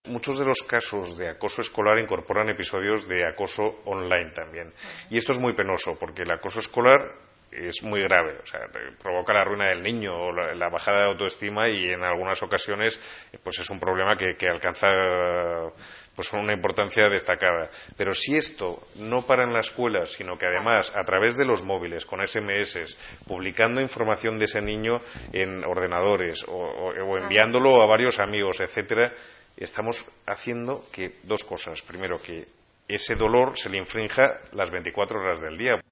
Muchos de los casos de acoso escolar incorporan episodios de acoso online también. Y esto es muy penoso, porque el acoso escolar es muy grave, o sea, provoca la ruina del niño o la bajada de autoestima, y en algunas ocasiones pues es un problema que alcanza pues una importancia destacada. Pero si esto no para en la escuela, sino que además a través de los móviles, con SMS, publicando información de ese niño en ordenadores o enviándolo a varios amigos, etcétera, estamos haciendo que dos cosas. Primero, que ese dolor se le infrinja las 24 horas del día.